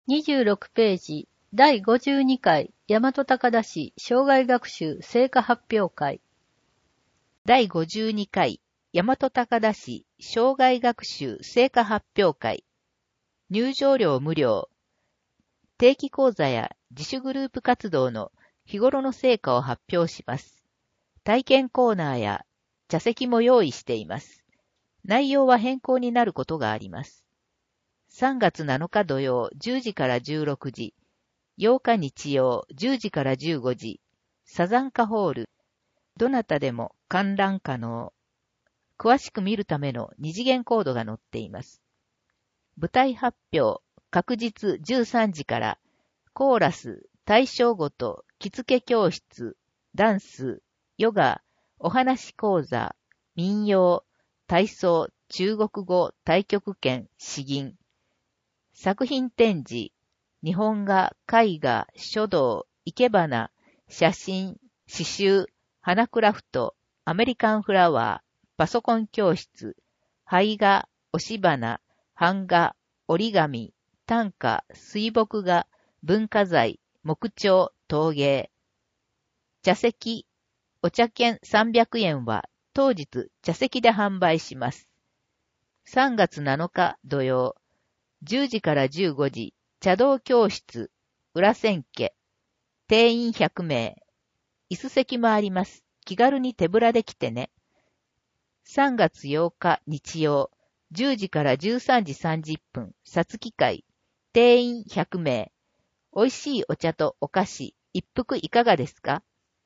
26ページ、第52回、大和高田市生涯学習成果発表会。 第52回、大和高田市生涯学習成果発表会。入場料無料。定期講座や自主グループ活動の日頃の成果を発表します。体験コーナーや茶席も用意しています。内容は変更になることがあります。3月7日土曜10時から16時、8日日曜10時から15時、サザンカホール。どなたでも観覧可能。詳しく見るための二次元コードが載っています。舞台発表、確実13時から、コーラス、対象ごと、着付け教室、ダンス、ヨガ、お話講座、民謡、体操、中国語、太極拳、詩吟。作品展示、日本画、絵画、書道、生け花、写真、刺繍、花クラフト、アメリカンフラワー、パソコン教室、胚画、押し花、版画、折り紙、短歌、水墨画、文化財、木彫、陶芸。茶席、お茶券300円は当日茶席で販売します。3月7日土曜、10時から15時、茶道教室、裏千家。定員100名。椅子席もあります。気軽に手ぶらで来てね。3月8日日曜、10時から13時30分、さつき会。定員100名。美味しいお茶とお菓子、一服いかがですか？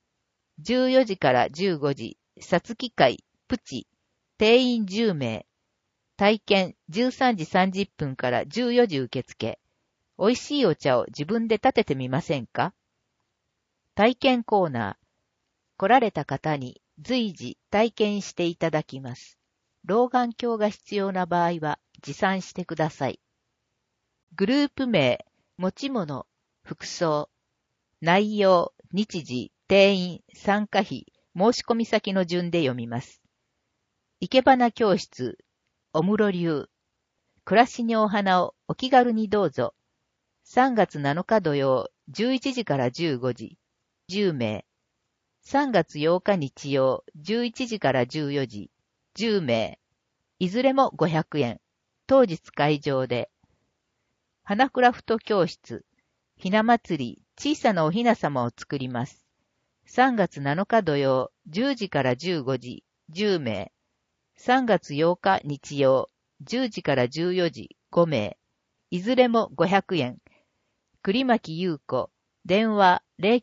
14 時から15時、さつき会、プチ。定員10名。体験13時30分から14時受付。美味しいお茶を自分で立ててみませんか？体験コーナー。来られた方に随時体験していただきます。老眼鏡が必要な場合は持参してください。グループ名、持ち物、服装、内容、日時、定員、参加費、申し込み先の順で読みます。生け花教室、お室流。暮らしにお花をお気軽にどうぞ。3月7日土曜、11時から15時、10名。3月8日日曜、11時から14時、10名。いずれも500円。当日会場で。花クラフト教室、ひな祭り、小さなおひな様を作ります。3月7日土曜、10時から15時、10名。3月8日日曜、10時から14時、5名。いずれも500円。栗巻優子、電話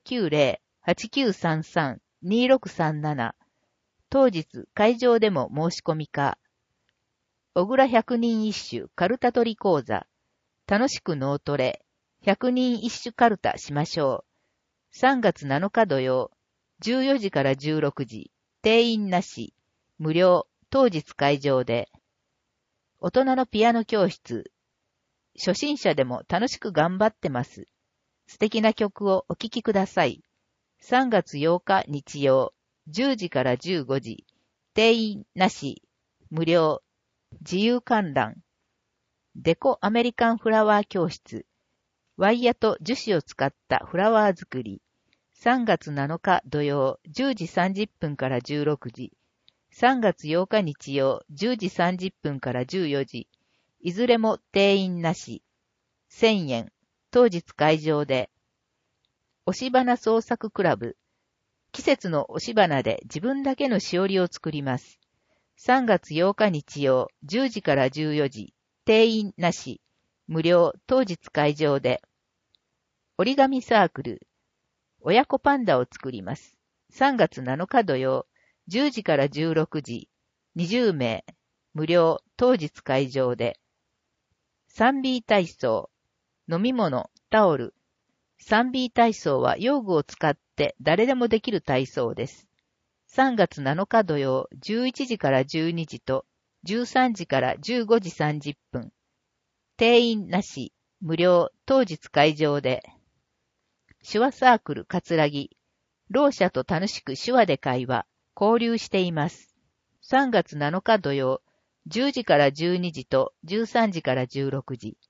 090-8933-2637。当日会場でも申し込みか。小倉百人一首カルタ取り講座。楽しく脳トレ。百人一首カルタしましょう。3月7日土曜、14時から16時。定員なし。無料。当日会場で。大人のピアノ教室。初心者でも楽しく頑張ってます。素敵な曲をお聴きください。3月8日日曜、10時から15時。定員なし。無料。自由観覧。デコアメリカンフラワー教室。ワイヤと樹脂を使ったフラワー作り。3月7日土曜、10時30分から16時。3月8日日曜、10時30分から14時。いずれも定員なし。1000円。当日会場で。押し花創作クラブ。季節の押し花で自分だけのしおりを作ります。3月8日日曜、10時から14時。定員なし。無料。当日会場で。折り紙サークル。親子パンダを作ります。3月7日土曜、10時から16時。20名。無料。当日会場で。3B 体操。飲み物、タオル。3B 体操は用具を使って誰でもできる体操です。3月7日土曜、11時から12時と13時から15時30分。定員なし、無料、当日会場で。手話サークル、かつらぎ。ろう者と楽しく手話で会話、交流しています。3月7日土曜、10時から12時と13時から16時。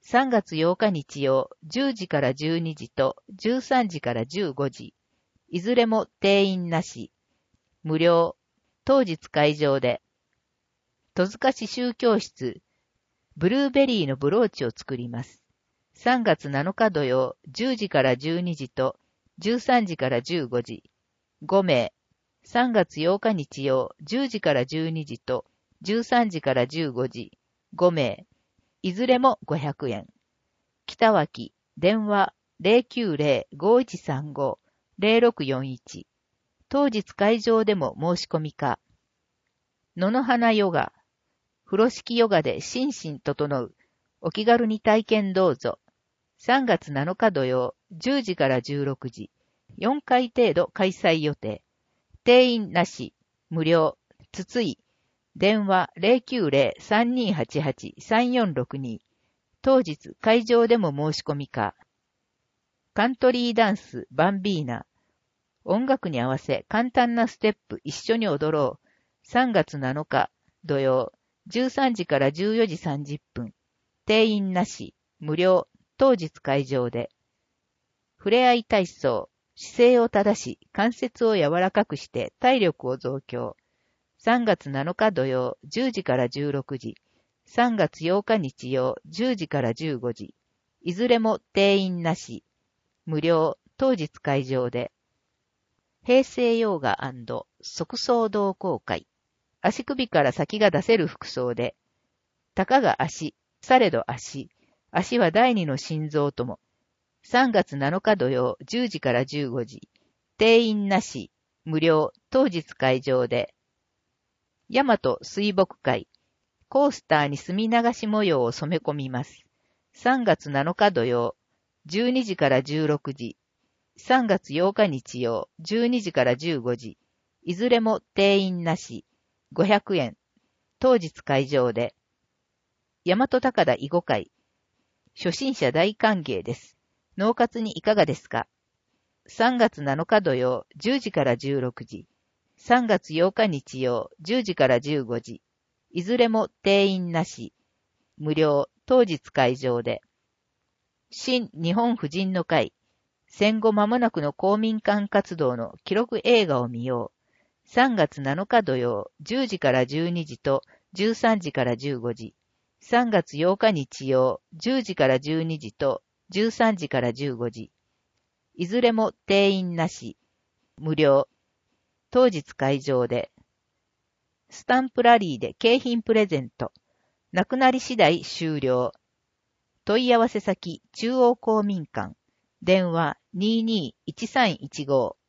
3月8日日曜、10時から12時と13時から15時。いずれも定員なし。無料。当日会場で。戸塚市宗教室。ブルーベリーのブローチを作ります。3月7日土曜、10時から12時と13時から15時。5名。3月8日日曜、10時から12時と13時から15時。5名。いずれも500円。北脇、電話 090-5135-0641。当日会場でも申し込みか。野の花ヨガ。風呂敷ヨガで心身整う。お気軽に体験どうぞ。3月7日土曜、10時から16時。4回程度開催予定。定員なし。無料。筒井。電話 090-3288-3462。当日会場でも申し込みか。カントリーダンスバンビーナ。音楽に合わせ簡単なステップ一緒に踊ろう。3月7日土曜、13時から14時30分。定員なし。無料。当日会場で。ふれあい体操。姿勢を正し、関節を柔らかくして体力を増強。3月7日土曜、10時から16時。3月8日日曜、10時から15時。いずれも定員なし。無料。当日会場で。平成ヨガ&側走同好会。足首から先が出せる服装で。たかが足、されど足。足は第二の心臓とも。3月7日土曜、10時から15時。定員なし。無料。当日会場で。大和水墨会。コースターに墨流し模様を染め込みます。3月7日土曜、12時から16時。3月8日日曜、12時から15時。いずれも定員なし。500円。当日会場で。大和高田囲碁会。初心者大歓迎です。脳活にいかがですか？ 3 月7日土曜、10時から16時。3月8日日曜、10時から15時。いずれも定員なし。無料。当日会場で。新日本婦人の会。戦後間もなくの公民館活動の記録映画を見よう。3月7日土曜、10時から12時と13時から15時。3月8日日曜、10時から12時と13時から15時。いずれも定員なし。無料。当日会場で。スタンプラリーで景品プレゼント。なくなり次第終了。問い合わせ先、中央公民館。電話 22-1315